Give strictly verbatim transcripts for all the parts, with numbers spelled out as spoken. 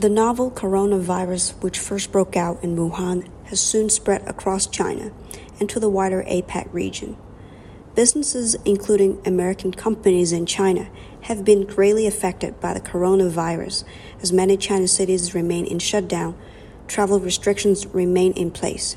The novel coronavirus, which first broke out in Wuhan, has soon spread across China and to the wider APEC region. Businesses, including American companies in China, have been greatly affected by the coronavirus, as many Chinese cities remain in shutdown. Travel restrictions remain in place.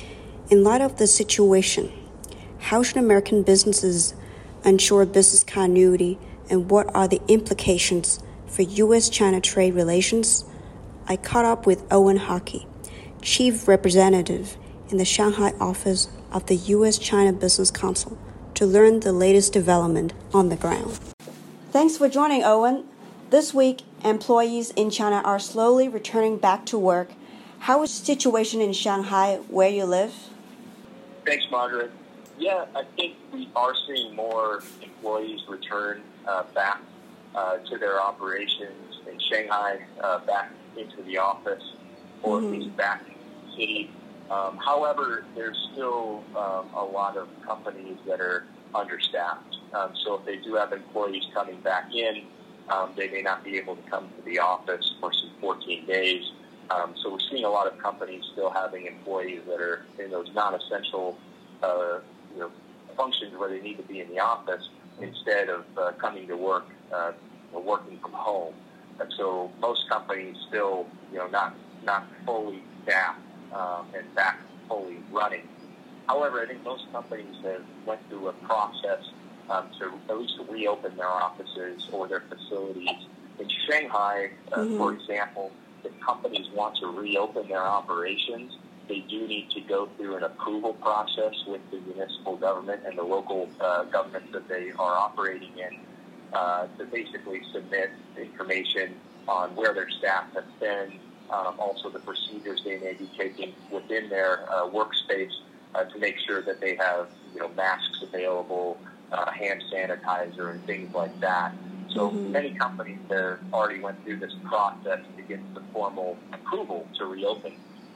In light of the situation, how should American businesses ensure business continuity, and what are the implications for U S China trade relations? I caught up with Owen Hockey, Chief Representative in the Shanghai office of the U S China Business Council, to learn the latest development on the ground. Thanks for joining, Owen. This week, employees in China are slowly returning back to work. How is the situation in Shanghai, where you live? Thanks, Margaret. Yeah, I think we are seeing more employees return uh, back uh, to their operations in Shanghai, uh, back into the office, or mm-hmm. at least back in the city. Um, however, there's still um, a lot of companies that are understaffed. Um, so if they do have employees coming back in, um, they may not be able to come to the office for some fourteen days. Um, so we're seeing a lot of companies still having employees that are in those non-essential uh, you know, functions where they need to be in the office instead of uh, coming to work, uh, working from home. And so most companies still, you know, not not fully staffed um, and back fully running. However, I think most companies have went through a process um, to at least reopen their offices or their facilities. In Shanghai, uh, mm-hmm. for example, if companies want to reopen their operations, they do need to go through an approval process with the municipal government and the local uh, governments that they are operating in uh, to basically submit information on where their staff has been, um, also the procedures they may be taking within their uh, workspace uh, to make sure that they have, you know, masks available, uh, hand sanitizer, and things like that. So mm-hmm. many companies have already went through this process to get the formal approval to reopen.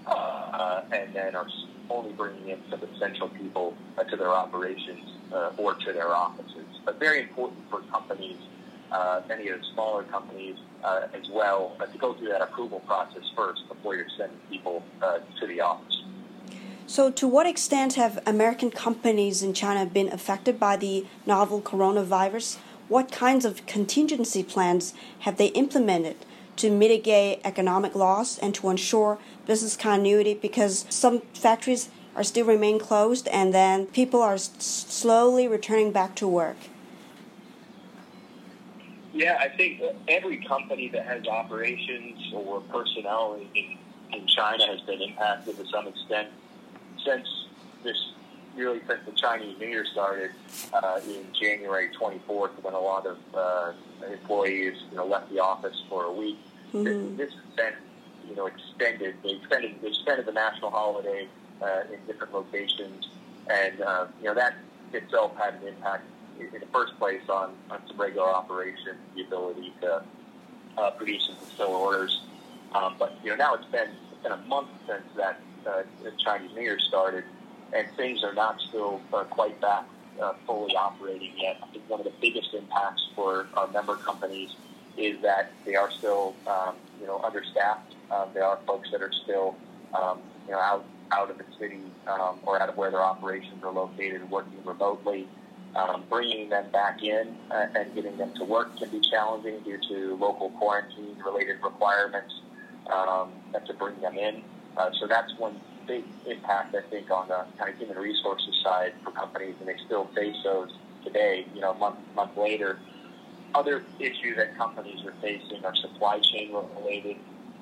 Uh, and then are only bringing in some essential people uh, to their operations uh, or to their offices. But very important for companies, uh, many of the smaller companies uh, as well, uh, to go through that approval process first before you're sending people uh, to the office. So to what extent have American companies in China been affected by the novel coronavirus? What kinds of contingency plans have they implemented to mitigate economic loss and to ensure business continuity, because some factories are still remain closed and then people are s- slowly returning back to work? Yeah, I think every company that has operations or personnel in, in China has been impacted to some extent since this, really since the Chinese New Year started uh, in January twenty-fourth, when a lot of uh, employees, you know, left the office for a week. Mm-hmm. This, this has been, you know, extended. They extended, they extended the national holiday uh, in different locations, and uh, you know that itself had an impact in the first place on, on some regular operations, the ability to uh, produce and fulfill orders. Um, but you know now it's been it's been a month since that uh, the Chinese New Year started, and things are not still uh, quite back uh, fully operating yet. I think one of the biggest impacts for our member companies is that they are still, um, you know, understaffed. Um, there are folks that are still, um, you know, out out of the city um, or out of where their operations are located, working remotely. Um, bringing them back in uh, and getting them to work can be challenging due to local quarantine-related requirements um, to bring them in. Uh, so that's one big impact, I think, on the kind of human resources side for companies, and they still face those today, you know, a month, month later. Other issues that companies are facing are supply chain related.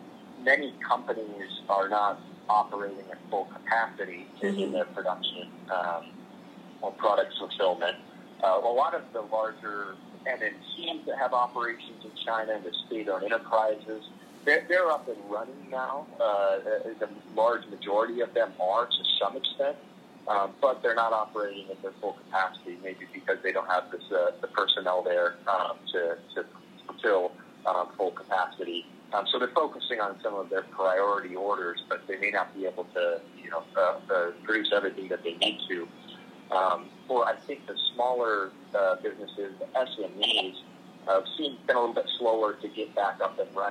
Many companies are not operating at full capacity mm-hmm. in their production um, or product fulfillment. Uh, a lot of the larger M N Cs that have operations in China and the state-owned enterprises, they're, they're up and running now. Uh, the large majority of them are to some extent. Um, but they're not operating at their full capacity, maybe because they don't have this, uh, the personnel there um, to, to fulfill um, full capacity. Um, so they're focusing on some of their priority orders, but they may not be able to, you know, uh, uh, produce everything that they need to. Um, for I think the smaller uh, businesses, the S M Es, uh, seem been a little bit slower to get back up and running.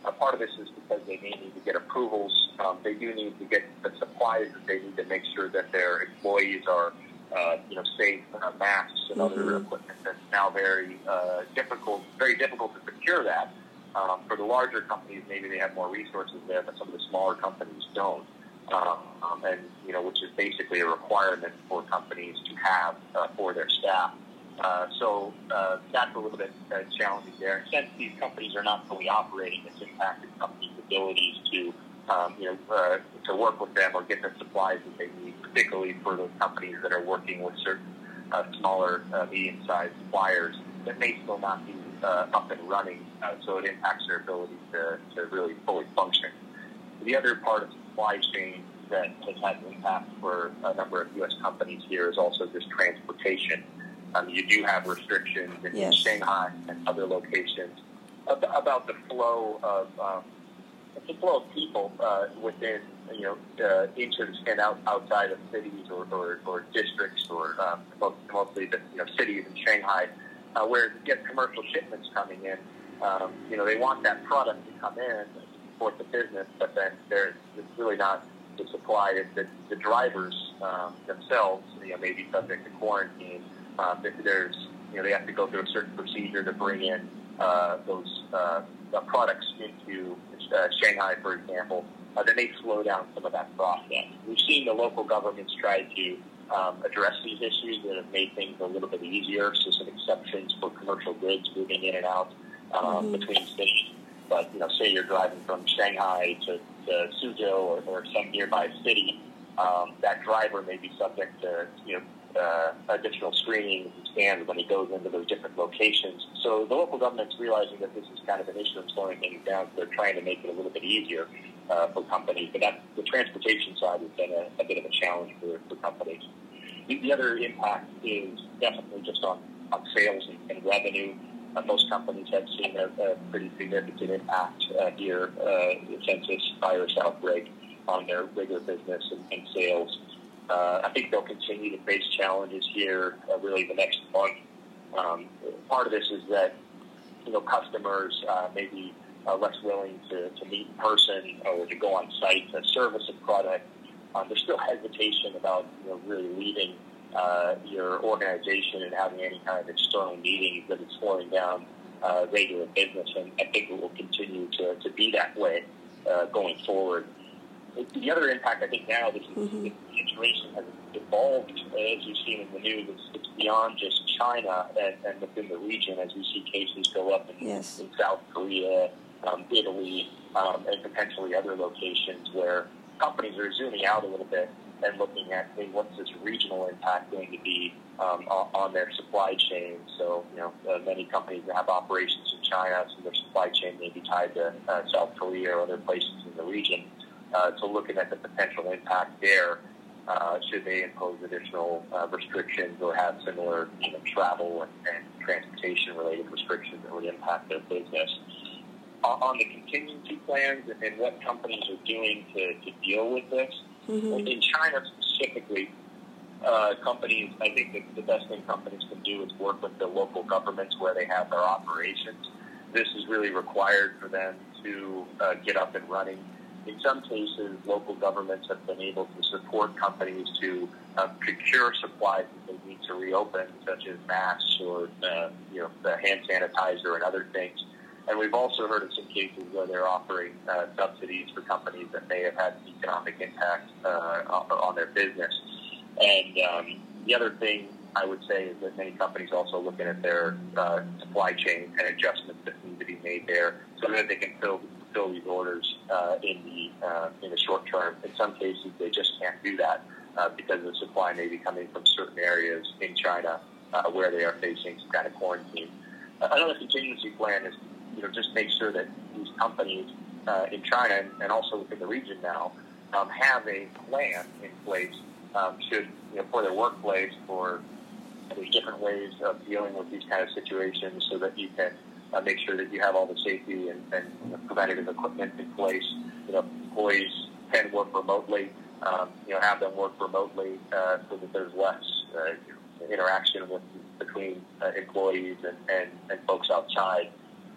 Uh, part of this is because they may need to get approvals. Um, they do need to get the supplies that they need to make sure that their employees are, uh, you know, safe, uh, masks and mm-hmm. other equipment. That's now very uh, difficult, very difficult to procure that. Um, for the larger companies, maybe they have more resources there, but some of the smaller companies don't. Um, um, and, you know, which is basically a requirement for companies to have uh, for their staff. Uh, so uh, that's a little bit uh, challenging there. And since these companies are not fully operating, it's impacted companies' abilities to, um, you know, uh, to work with them or get the supplies that they need, particularly for those companies that are working with certain uh, smaller, uh, medium-sized suppliers that may still not be uh, up and running. Uh, so it impacts their ability to, to really fully function. The other part of the supply chain that has had an impact for a number of U S companies here is also just transportation. Um, you do have restrictions in, yes. in Shanghai and other locations about the flow of um, the flow of people uh, within, you know, uh, into and out outside of cities or, or, or districts or um, mostly the you know cities in Shanghai, uh, where you get commercial shipments coming in. Um, you know, they want that product to come in to support the business, but then there's it's really not the supply. The, the drivers um, themselves, you know, may be subject to quarantine. Uh, there's, you know, they have to go through a certain procedure to bring in uh, those uh, products into uh, Shanghai, for example. Uh, then they slow down some of that process. We've seen the local governments try to um, address these issues that have made things a little bit easier. So some exceptions for commercial goods moving in and out um, mm-hmm. between cities. But, you know, say you're driving from Shanghai to, to Suzhou or, or some nearby city, um, that driver may be subject to, you know, Uh, additional screening and scans when he goes into those different locations. So the local government's realizing that this is kind of an issue of slowing things down, so they're trying to make it a little bit easier uh, for companies. But that, the transportation side has been a, a bit of a challenge for, for companies. The, the other impact is definitely just on, on sales and, and revenue. Uh, most companies have seen a, a pretty significant impact uh, here uh, since this virus outbreak on their regular business and, and sales. Uh, I think they'll continue to face challenges here uh, really the next month. Um, part of this is that, you know, customers uh, may be uh, less willing to, to meet in person or to go on site to service a product. Um, there's still hesitation about, you know, really leaving uh, your organization and having any kind of external meetings that it's slowing down uh, regular business. And I think it will continue to, to be that way uh, going forward. The other impact, I think, now this is, mm-hmm. the situation has evolved, as you've seen in the news. It's, it's beyond just China and, and within the region, as we see cases go up in, yes. in South Korea, um, Italy, um, and potentially other locations where companies are zooming out a little bit and looking at, hey, what's this regional impact going to be um, on, on their supply chain? So, you know, uh, many companies that have operations in China, so their supply chain may be tied to uh, South Korea or other places in the region. Uh, so looking at the potential impact there, uh, should they impose additional uh, restrictions or have similar, you know, travel and, and transportation-related restrictions that would impact their business. Uh, on the contingency plans and, and what companies are doing to, to deal with this, mm-hmm. in China specifically, uh, companies, I think that the best thing companies can do is work with the local governments where they have their operations. This is really required for them to uh, get up and running. In some cases, local governments have been able to support companies to uh, procure supplies that they need to reopen, such as masks or uh, you know, the hand sanitizer and other things. And we've also heard of some cases where they're offering uh, subsidies for companies that may have had economic impact uh, on their business. And um, the other thing I would say is that many companies also looking at their uh, supply chain and adjustments that need to be made there so that they can fill fill these orders uh, in the uh, in the short term. In some cases, they just can't do that uh, because the supply may be coming from certain areas in China uh, where they are facing some kind of quarantine. Uh, another contingency plan is, you know, just make sure that these companies uh, in China and, and also within the region now um, have a plan in place um, should, you know, for their workplace, for there's different ways of dealing with these kind of situations so that you can Uh, make sure that you have all the safety and, and you know, preventative equipment in place. You know, employees can work remotely. Um, you know, have them work remotely uh, so that there's less uh, interaction with between uh, employees and, and, and folks outside.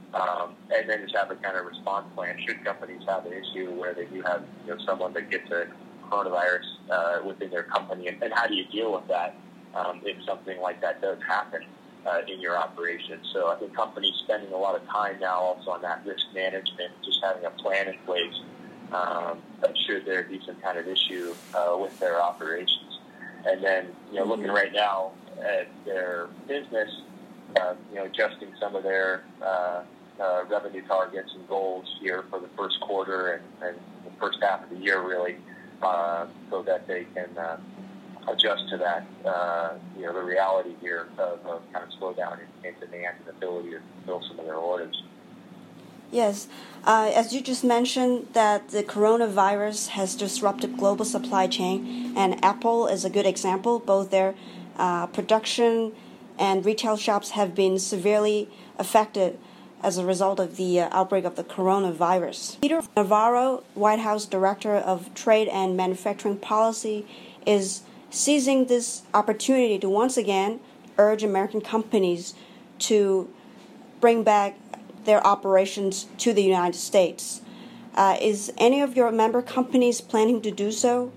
Um, and then just have a kind of response plan should companies have an issue where they do have you know someone that gets a coronavirus uh, within their company, and, and how do you deal with that um, if something like that does happen uh, in your operation? So I think companies spending a lot of time now also on that risk management, just having a plan in place um, should there be some kind of issue uh, with their operations. And then you know mm-hmm. looking right now at their business, uh, you know adjusting some of their uh, uh, revenue targets and goals here for the first quarter and, and the first half of the year really. Uh, so that they can uh, adjust to that, uh, you know, the reality here of, of kind of slowdown in, in demand and ability to fill some of their orders. Yes, uh, as you just mentioned, that the coronavirus has disrupted global supply chain, and Apple is a good example. Both their uh, production and retail shops have been severely affected as a result of the uh, outbreak of the coronavirus. Peter Navarro, White House Director of Trade and Manufacturing Policy, is seizing this opportunity to once again urge American companies to bring back their operations to the United States. Uh, is any of your member companies planning to do so?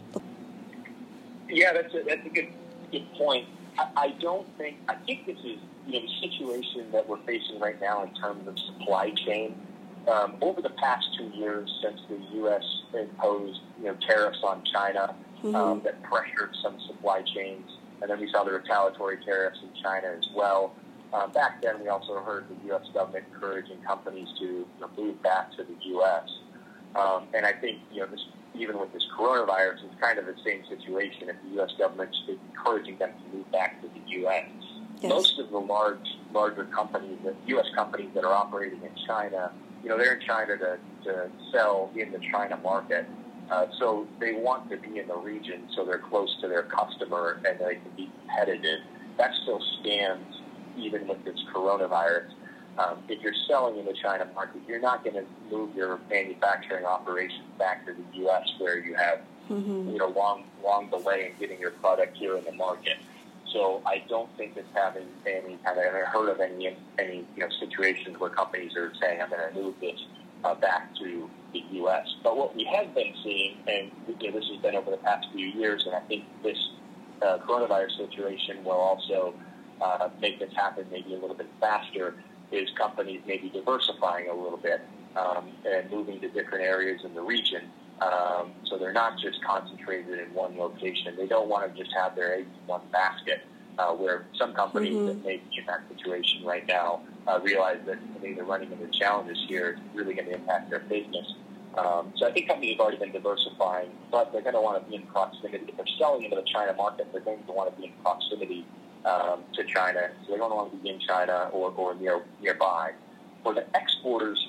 Yeah, that's a, that's a good good point. I, I don't think, I think this is you know, the situation that we're facing right now in terms of supply chain. Um, over the past two years since the U S imposed you know, tariffs on China mm-hmm. um, that pressured some supply chains, and then we saw the retaliatory tariffs in China as well. Um, back then, we also heard the U S government encouraging companies to you know, move back to the U S. Um, and I think you know, this, even with this coronavirus, it's kind of the same situation if the U S government is encouraging them to move back to the U S. Yes. Most of the large, larger companies, the U S companies that are operating in China, you know, they're in China to, to sell in the China market. Uh, so they want to be in the region so they're close to their customer and they can be competitive. That still stands even with this coronavirus. Um, if you're selling in the China market, you're not going to move your manufacturing operations back to the U S where you have mm-hmm. you know long long delay in getting your product here in the market. So I don't think it's having any kind of, I haven't heard of any any you know situations where companies are saying, I'm going to move this uh, back to the U S. But what we have been seeing, and you know, this has been over the past few years, and I think this uh, coronavirus situation will also uh, make this happen maybe a little bit faster, is companies maybe diversifying a little bit um, and moving to different areas in the region. Um, so they're not just concentrated in one location. They don't want to just have their eggs in one basket, uh, where some companies mm-hmm. that may be in that situation right now uh, realize that I mean, they're running into challenges here. It's really going to impact their business. Um, so I think companies have already been diversifying, but they're going to want to be in proximity. If they're selling into the China market, they're going to want to be in proximity um, to China. So they don't want to be in China or, or near, nearby. For the exporters,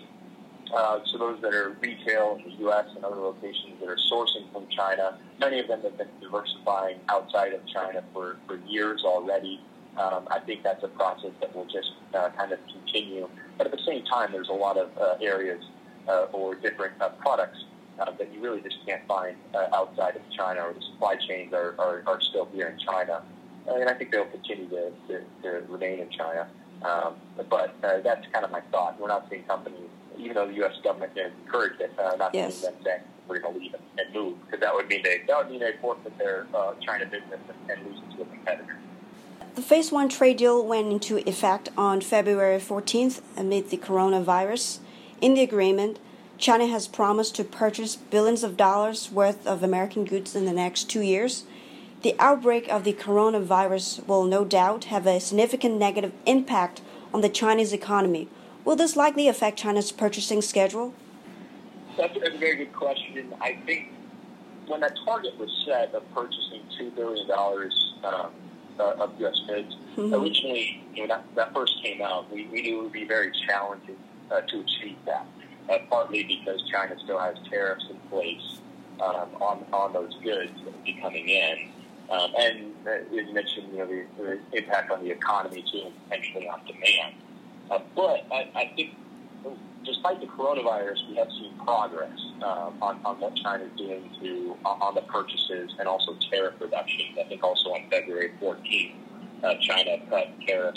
Uh, so those that are retail in the U S and other locations that are sourcing from China, many of them have been diversifying outside of China for, for years already. Um, I think that's a process that will just uh, kind of continue. But at the same time, there's a lot of uh, areas uh, or different uh, products uh, that you really just can't find uh, outside of China, or the supply chains are, are, are still here in China. And I think they'll continue to, to, to remain in China. Um, but uh, that's kind of my thought. We're not seeing companies, even though the U S government has encouraged it, uh, not yes. seeing them saying we're going to leave and, and move, because that would mean they that would mean they forfeit their uh, China business and, and lose it to a competitor. The Phase One trade deal went into effect on February fourteenth amid the coronavirus. In the agreement, China has promised to purchase billions of dollars worth of American goods in the next two years. The outbreak of the coronavirus will no doubt have a significant negative impact on the Chinese economy. Will this likely affect China's purchasing schedule? That's a very good question. I think when that target was set of purchasing two billion dollars um, uh, of U S goods, mm-hmm. originally, you know, that, that first came out, we, we knew it would be very challenging uh, to achieve that, uh, partly because China still has tariffs in place um, on, on those goods that would be coming in. Um, and uh, as you mentioned, you know, the, the impact on the economy, too, and potentially on demand. Uh, but I, I think, despite the coronavirus, we have seen progress um, on, on what China is doing to on, on the purchases and also tariff reductions. I think also on February fourteenth, uh, China cut tariffs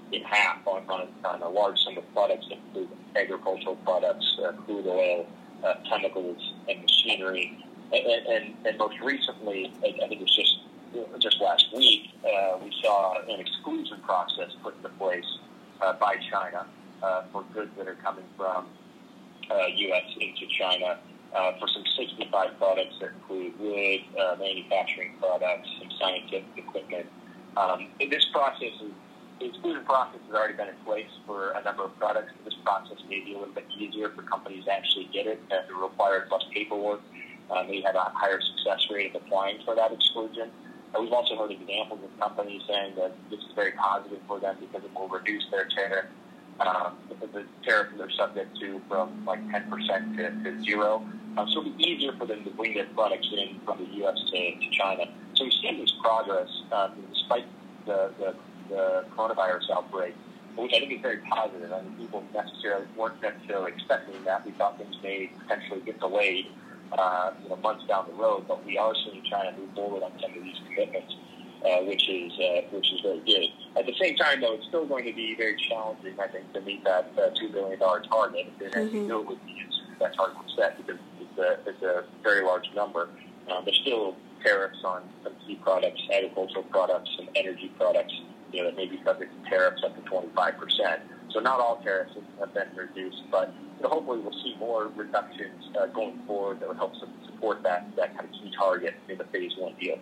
in half on, on, on a large sum of products that include agricultural products, uh, crude oil, uh, chemicals, and machinery. And, and, and most recently, I think it was just just last week, uh, we saw an exclusion process put into place uh, by China uh, for goods that are coming from uh, U S into China uh, for some sixty-five products that include wood, uh, manufacturing products, some scientific equipment. Um, and this process is The exclusion process has already been in place for a number of products. This process may be a little bit easier for companies to actually get it. It requires less paperwork. Um, they have a higher success rate of applying for that exclusion. Uh, we've also heard examples of companies saying that this is very positive for them because it will reduce their tariff, um, the, the tariff they're subject to from like ten percent to, to zero. Uh, so it'll be easier for them to bring their products in from the U S to, to China. So we've seen this progress um, despite the, the the coronavirus outbreak, which I think is very positive. I mean, people necessarily weren't necessarily expecting that. We thought things may potentially get delayed, uh, you know, months down the road. But we are seeing China move forward on some of these commitments, uh, which is uh, which is very good. At the same time, though, it's still going to be very challenging, I think, to meet that uh, two billion dollar target. If they actually do it with these, that target was set because it's a, it's a very large number. Um, there's still tariffs on some key products, agricultural products, and energy products, you know, that may be subject to tariffs up to twenty-five percent. So not all tariffs have been reduced, but you know, hopefully we'll see more reductions uh, going forward that would help support that, that kind of key target in the phase one deal.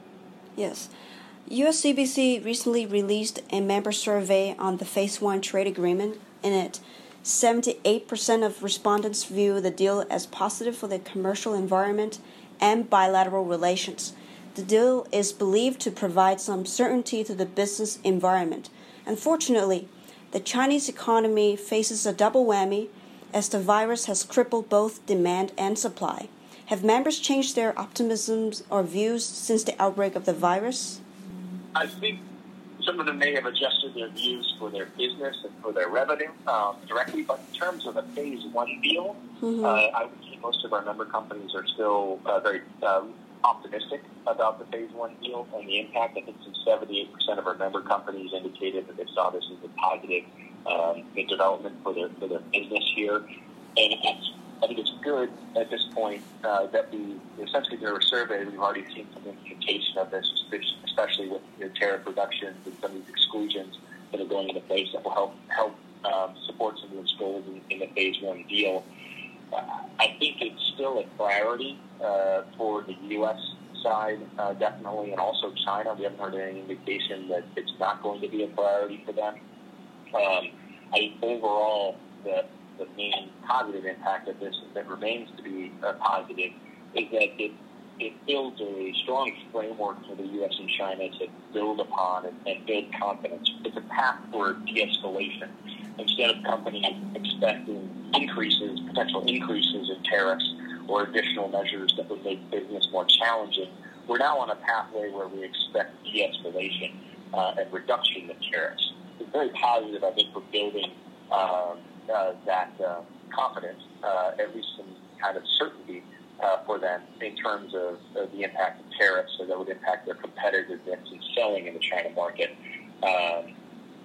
Yes. U S C B C recently released a member survey on the phase one trade agreement. In it, seventy-eight percent of respondents view the deal as positive for the commercial environment and bilateral relations. The deal is believed to provide some certainty to the business environment. Unfortunately, the Chinese economy faces a double whammy as the virus has crippled both demand and supply. Have members changed their optimisms or views since the outbreak of the virus? I think some of them may have adjusted their views for their business and for their revenue um, directly, but in terms of a phase one deal, mm-hmm. uh, I would say most of our member companies are still uh, very uh, optimistic about the phase one deal and the impact. I think some seventy-eight percent of our member companies indicated that they saw this as a positive um, development for their for their business here. And it's, I think it's good at this point uh, that we, essentially through our survey, we've already seen some implementation of this, especially with you know, tariff reductions and some of these exclusions that are going into place that will help help um, support some of those goals in, in the phase one deal. I think it's still a priority uh, for the U S side, uh, definitely, and also China. We haven't heard any indication that it's not going to be a priority for them. Um, I think overall, the, the main positive impact of this that remains to be uh, positive is that it, it builds a strong framework for the U S and China to build upon and, and build confidence. It's a path for de-escalation. Instead of companies expecting increases, potential increases in tariffs or additional measures that would make business more challenging, we're now on a pathway where we expect de-escalation uh, and reduction of tariffs. It's very positive, I think, for building um, uh, that uh, confidence, uh, at least some kind of certainty uh, for them in terms of uh, the impact of tariffs, so that would impact their competitiveness in selling in the China market. Um,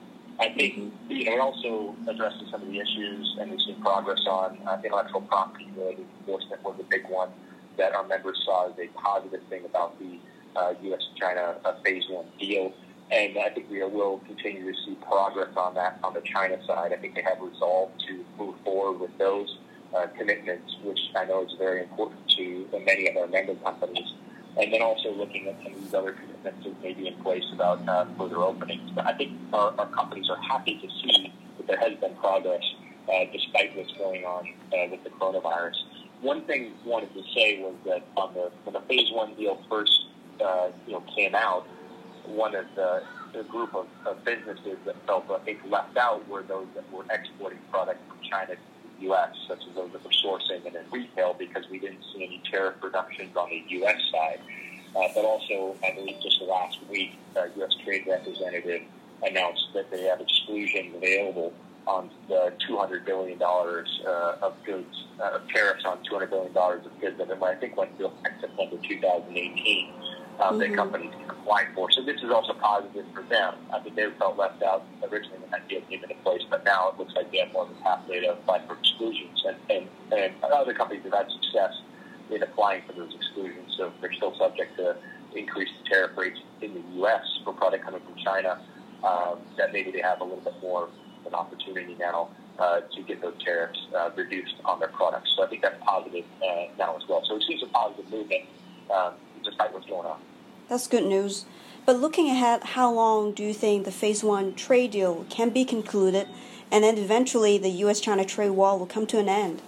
I think, you know, it also addresses some of the issues, and we've seen progress on uh, intellectual property-related enforcement was a big one that our members saw as a positive thing about the uh, U S-China uh, phase one deal. And I think we will continue to see progress on that on the China side. I think they have resolved to move forward with those uh, commitments, which I know is very important to many of our member companies. And then also looking at some of these other commitments that may be in place about uh, further openings. But I think our, our companies are happy to see that there has been progress uh, despite what's going on uh, with the coronavirus. One thing I wanted to say was that on the when the phase one deal first uh, you know came out, one of the, the group of, of businesses that felt I think left out were those that were exporting products from China to the U S, such as those that were sourcing and in retail, because we didn't see any tariff reductions on the U S side. Uh, but also, I believe just last week, uh, U S Trade Representative announced that they have exclusions available on the two hundred billion dollars uh, of goods, uh, tariffs on two hundred billion dollars of goods that I think went into effect September two thousand eighteen. um, mm-hmm. that companies can apply for. So this is also positive for them. I mean, they felt left out originally when that deal came into place, but now it looks like they have more of a pathway to apply for exclusions. And, and, and other companies have had success in applying for those exclusions, so they're still subject to increased tariff rates in the U S for product coming from China, um, that maybe they have a little bit more of an opportunity now uh, to get those tariffs uh, reduced on their products. So I think that's positive uh, now as well. So we see some positive movement um, despite what's going on. That's good news. But looking ahead, how long do you think the Phase One trade deal can be concluded, and then eventually the U S China trade war will come to an end?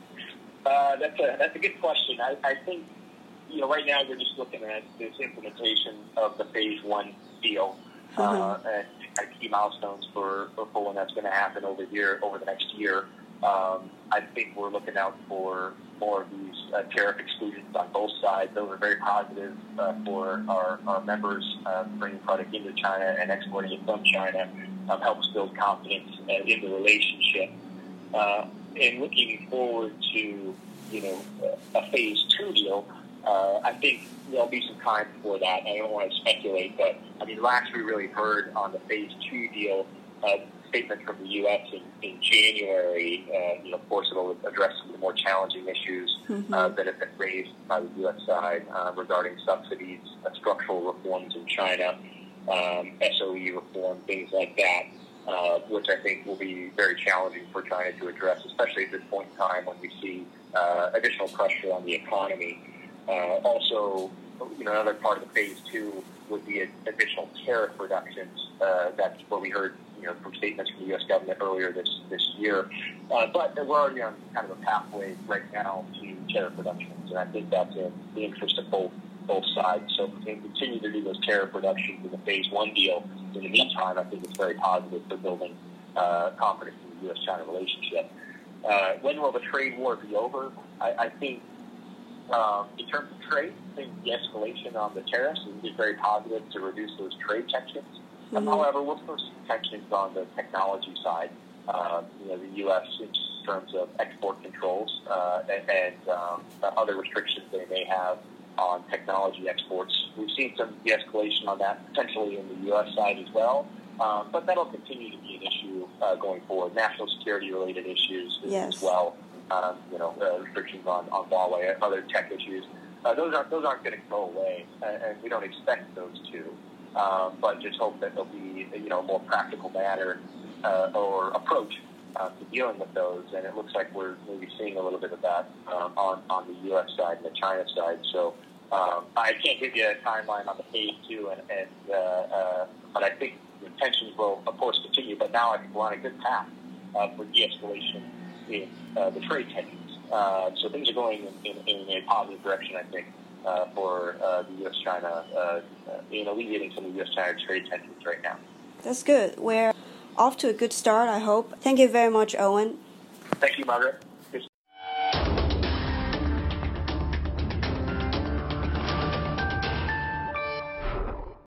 Uh, that's a that's a good question. I, I think, you know, right now we're just looking at this implementation of the Phase One deal uh, mm-hmm. and, and key milestones for, for when that's going to happen over here over the next year. Um, I think we're looking out for more of these uh, tariff exclusions on both sides. Those are very positive uh, for our, our members uh, bringing product into China and exporting it from China. Um, helps build confidence uh, in the relationship. Uh, and looking forward to, you know, a phase two deal, uh, I think there'll be some time before that. I don't want to speculate, but I mean, last we really heard on the phase two deal, uh, statement from the U S in, in January, uh, you know, of course it'll address some of the more challenging issues mm-hmm. uh, that have been raised by the U S side uh, regarding subsidies, uh, structural reforms in China, um, S O E reform, things like that. Uh, which I think will be very challenging for China to address, especially at this point in time when we see uh, additional pressure on the economy. Uh, also, you know, another part of the phase two would be additional tariff reductions. Uh, that's what we heard, you know, from statements from the U S government earlier this this year. Uh, but we're already on kind of a pathway right now to tariff reductions, and I think that's in the interest of both both sides. So if we can continue to do those tariff reductions in the phase one deal, in the meantime, I think it's very positive for building uh, confidence in the U S China relationship. Uh, when will the trade war be over? I, I think um, in terms of trade, I think the escalation on the tariffs is very positive to reduce those trade tensions. Mm-hmm. Um, however, we'll still see tensions on the technology side. Uh, you know, the U S in terms of export controls uh, and, and um, other restrictions they may have on technology exports. We've seen some de-escalation on that, potentially in the U S side as well, um, but that'll continue to be an issue uh, going forward. National security-related issues yes. as well, um, you know, uh, restrictions on, on Huawei, other tech issues. Uh, those aren't those aren't going to go away, and, and we don't expect those to. Um, but just hope that there'll be, you know, a more practical manner uh, or approach Uh, to dealing with those, and it looks like we're maybe seeing a little bit of that um, on on the U S side and the China side. So um, I can't give you a timeline on the phase two, and, and uh, uh, but I think the tensions will, of course, continue. But now I think we're on a good path uh, for de-escalation in uh, the trade tensions. Uh, so things are going in, in, in a positive direction, I think, uh, for uh, the U S China, uh, in alleviating some of the U S China trade tensions right now. That's good. We're off to a good start, I hope. Thank you very much, Owen. Thank you, Margaret.